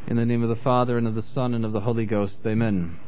In the name of the Father, and of the Son, and of the Holy Ghost. Amen.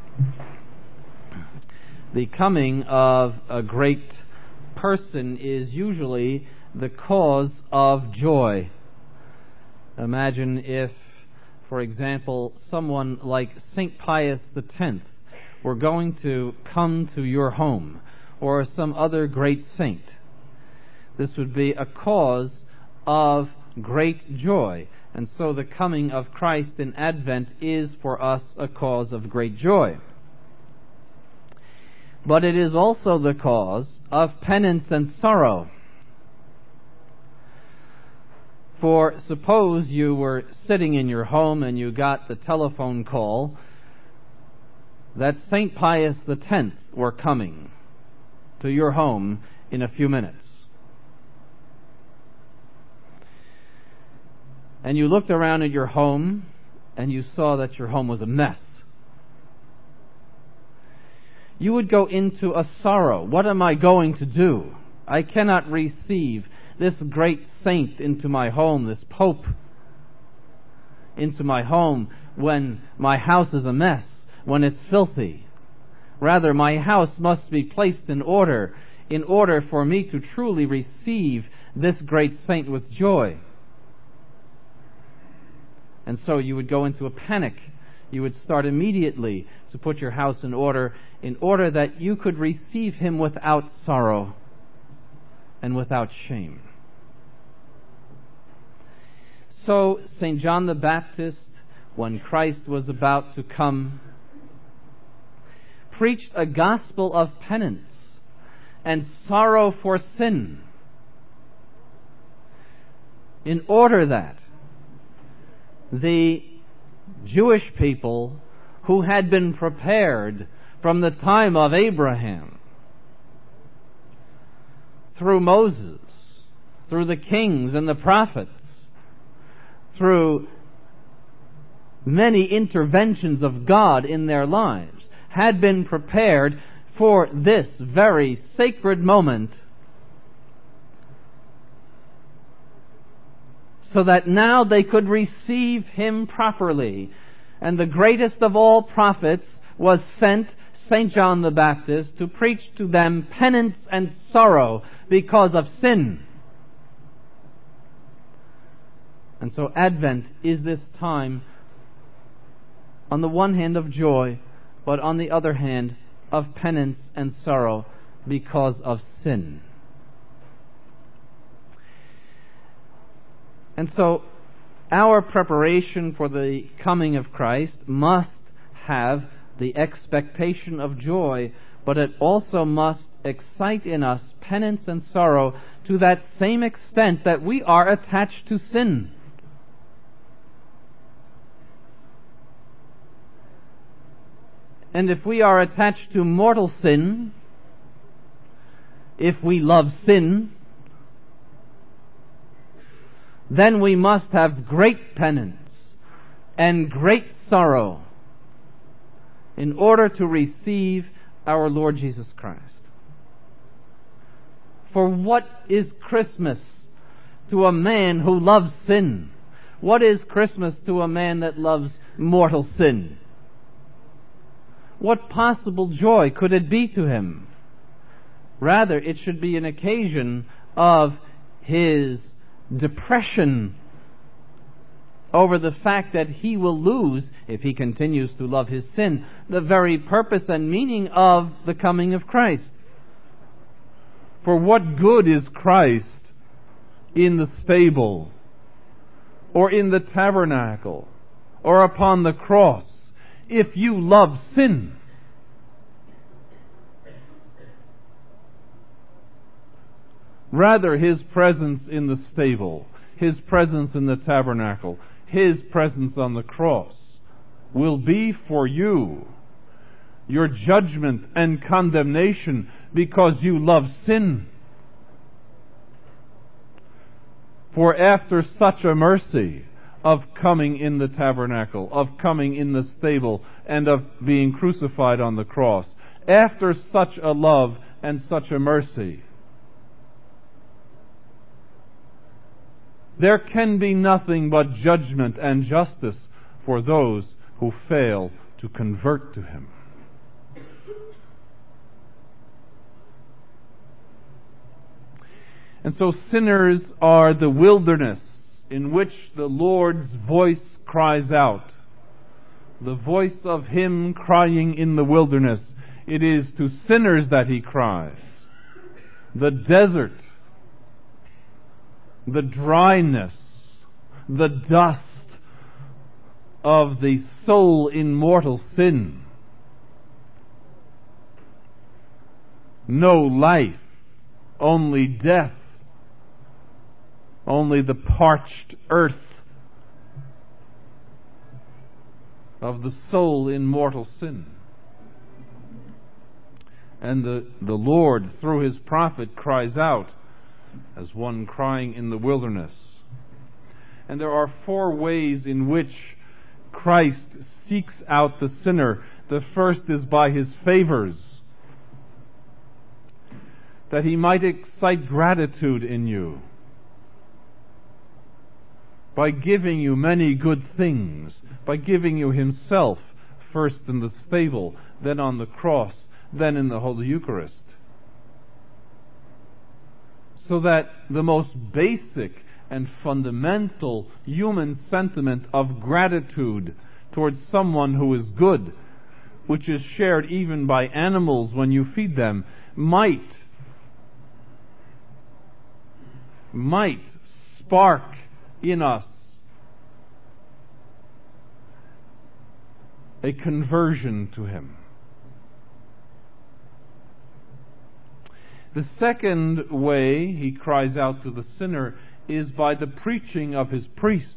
The coming of a great person is usually the cause of joy. Imagine if, for example, someone like St. Pius X were going to come to your home, or some other great saint. This would be a cause of great joy. And so the coming of Christ in Advent is for us a cause of great joy. But it is also the cause of penance and sorrow. For suppose you were sitting in your home and you got the telephone call that St. Pius X were coming to your home in a few minutes. And you looked around at your home and you saw that your home was a mess. You would go into a sorrow. What am I going to do? I cannot receive this great saint into my home, this Pope into my home when my house is a mess, when it's filthy. Rather, my house must be placed in order for me to truly receive this great saint with joy. And so you would go into a panic. You would start immediately to put your house in order that you could receive him without sorrow and without shame. So St. John the Baptist, when Christ was about to come, preached a gospel of penance and sorrow for sin, in order that the Jewish people who had been prepared from the time of Abraham, through Moses, through the kings and the prophets, through many interventions of God in their lives, had been prepared for this very sacred moment, so that now they could receive him properly. And the greatest of all prophets was sent, St. John the Baptist, to preach to them penance and sorrow because of sin. And so Advent is this time, on the one hand of joy, but on the other hand of penance and sorrow because of sin. And so our preparation for the coming of Christ must have the expectation of joy, but it also must excite in us penance and sorrow to that same extent that we are attached to sin. And if we are attached to mortal sin, if we love sin, then we must have great penance and great sorrow in order to receive our Lord Jesus Christ. For what is Christmas to a man who loves sin? What is Christmas to a man that loves mortal sin? What possible joy could it be to him? Rather, it should be an occasion of his depression over the fact that he will lose, if he continues to love his sin, the very purpose and meaning of the coming of Christ. For what good is Christ in the stable, or in the tabernacle, or upon the cross, if you love sin? Rather, his presence in the stable, his presence in the tabernacle, his presence on the cross will be for you your judgment and condemnation because you love sin. For after such a mercy of coming in the tabernacle, of coming in the stable, and of being crucified on the cross, after such a love and such a mercy, there can be nothing but judgment and justice for those who fail to convert to Him. And so sinners are the wilderness in which the Lord's voice cries out. The voice of Him crying in the wilderness. It is to sinners that He cries. The desert, the dryness, the dust of the soul in mortal sin. No life, only death, only the parched earth of the soul in mortal sin. And the Lord, through His prophet, cries out as one crying in the wilderness. And there are 4 ways in which Christ seeks out the sinner. The first is by His favors, that He might excite gratitude in you by giving you many good things, by giving you Himself, first in the stable, then on the cross, then in the Holy Eucharist. So that the most basic and fundamental human sentiment of gratitude towards someone who is good, which is shared even by animals when you feed them, might spark in us a conversion to Him. The second way He cries out to the sinner is by the preaching of His priests.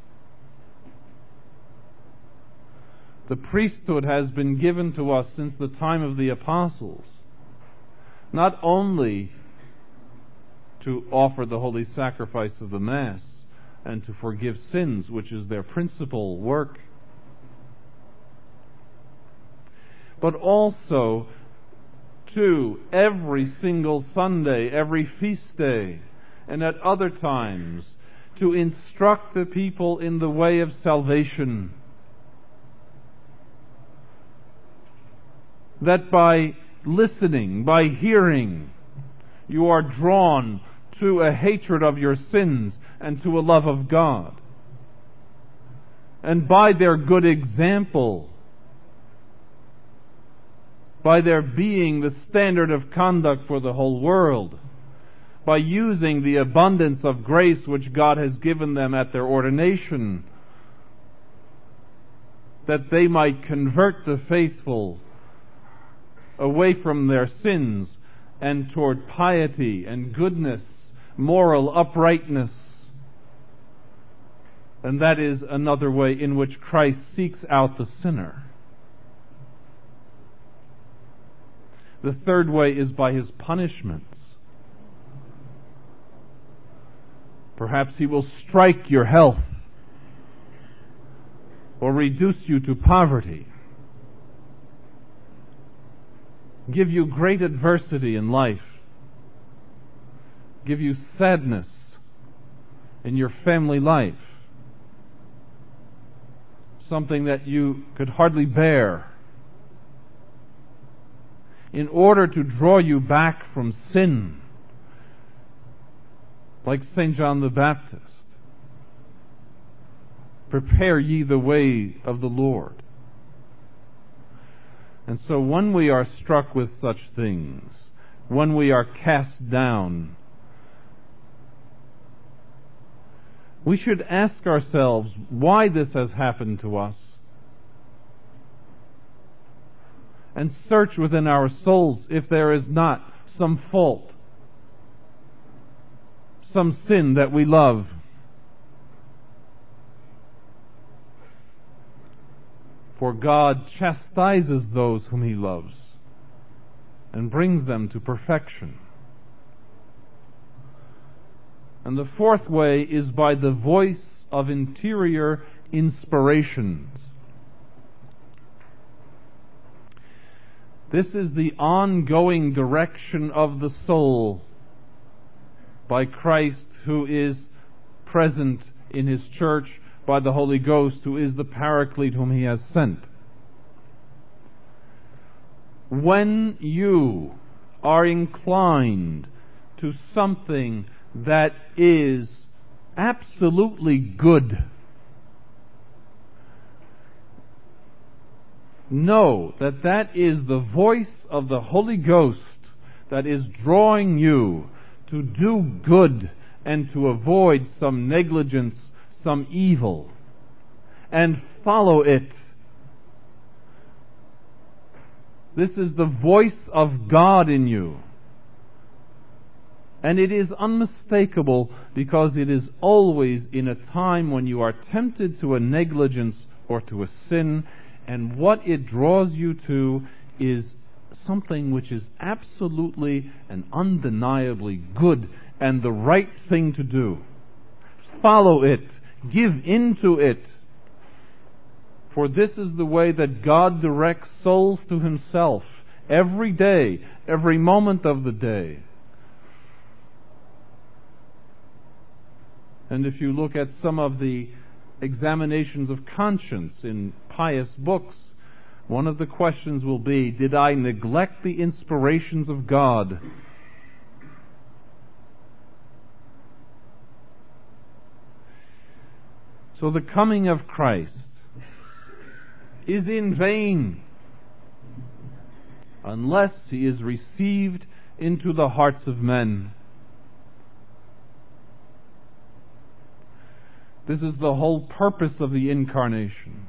The priesthood has been given to us since the time of the apostles, not only to offer the holy sacrifice of the Mass and to forgive sins, which is their principal work, but also to every single Sunday, every feast day, and at other times, to instruct the people in the way of salvation. That by listening, by hearing, you are drawn to a hatred of your sins and to a love of God. And by their good example, by their being the standard of conduct for the whole world, by using the abundance of grace which God has given them at their ordination, that they might convert the faithful away from their sins and toward piety and goodness, moral uprightness. And that is another way in which Christ seeks out the sinner. The third way is by His punishments. Perhaps He will strike your health or reduce you to poverty, give you great adversity in life, give you sadness in your family life, something that you could hardly bear, in order to draw you back from sin, like St. John the Baptist. Prepare ye the way of the Lord. And so when we are struck with such things, when we are cast down, we should ask ourselves why this has happened to us, and search within our souls if there is not some fault, some sin that we love. For God chastises those whom He loves and brings them to perfection. And the fourth way is by the voice of interior inspirations. This is the ongoing direction of the soul by Christ, who is present in His church, by the Holy Ghost, who is the Paraclete whom He has sent. When you are inclined to something that is absolutely good, know that that is the voice of the Holy Ghost that is drawing you to do good and to avoid some negligence, some evil, and follow it. This is the voice of God in you. And it is unmistakable because it is always in a time when you are tempted to a negligence or to a sin, and what it draws you to is something which is absolutely and undeniably good and the right thing to do. Follow it. Give into it. For this is the way that God directs souls to Himself every day, every moment of the day. And if you look at some of the examinations of conscience in pious books, one of the questions will be, did I neglect the inspirations of God? So the coming of Christ is in vain unless He is received into the hearts of men. This is the whole purpose of the Incarnation.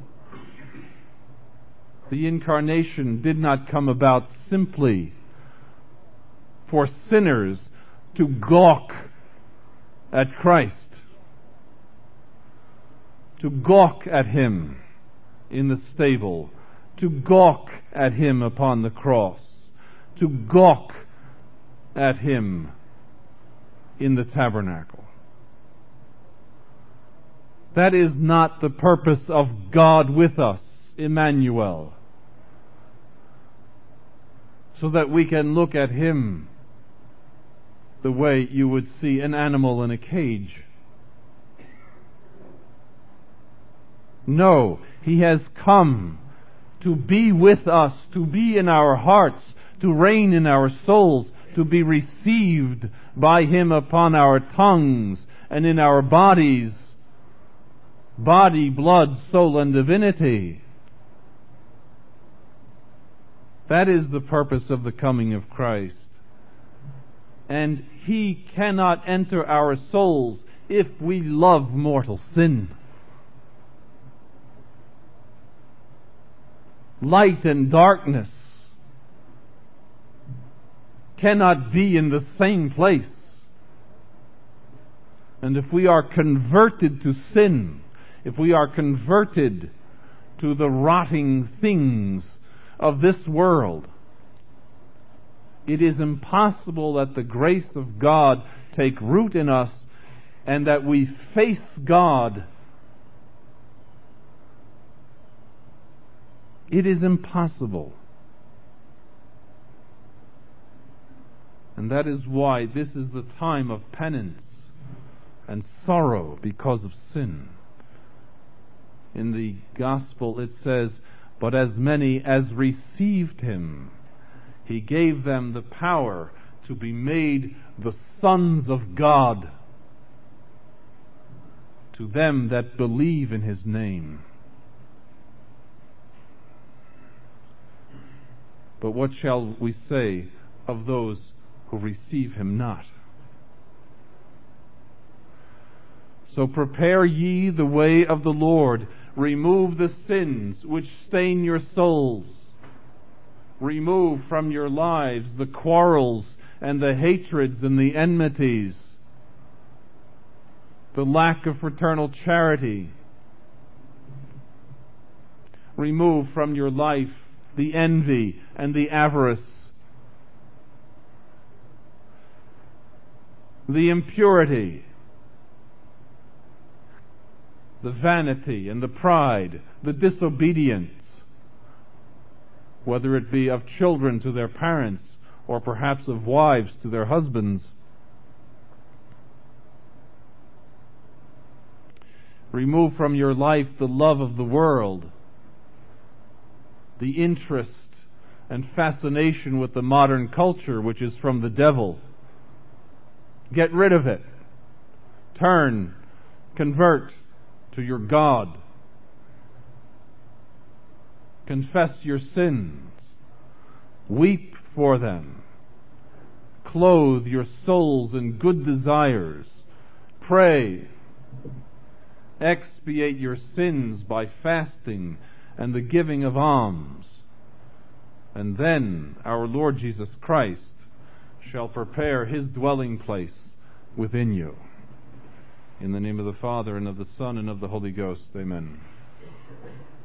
The Incarnation did not come about simply for sinners to gawk at Christ, to gawk at Him in the stable, to gawk at Him upon the cross, to gawk at Him in the tabernacle. That is not the purpose of God with us, Emmanuel, so that we can look at Him the way you would see an animal in a cage. No, He has come to be with us, to be in our hearts, to reign in our souls, to be received by Him upon our tongues and in our bodies, body, blood, soul, and divinity. That is the purpose of the coming of Christ. And He cannot enter our souls if we love mortal sin. Light and darkness cannot be in the same place. And if we are converted to sin, if we are converted to the rotting things of this world, it is impossible that the grace of God take root in us and that we face God. It is impossible. And that is why this is the time of penance and sorrow because of sin. In the Gospel it says, "But as many as received Him, He gave them the power to be made the sons of God, to them that believe in His name." But what shall we say of those who receive Him not? So prepare ye the way of the Lord. Remove the sins which stain your souls. Remove from your lives the quarrels and the hatreds and the enmities, the lack of fraternal charity. Remove from your life the envy and the avarice, the impurity, the vanity and the pride, the disobedience, whether it be of children to their parents or perhaps of wives to their husbands. Remove from your life the love of the world, the interest and fascination with the modern culture, which is from the devil. Get rid of it. Turn, convert to your God. Confess your sins. Weep for them. Clothe your souls in good desires. Pray. Expiate your sins by fasting and the giving of alms. And then our Lord Jesus Christ shall prepare His dwelling place within you. In the name of the Father, and of the Son, and of the Holy Ghost. Amen.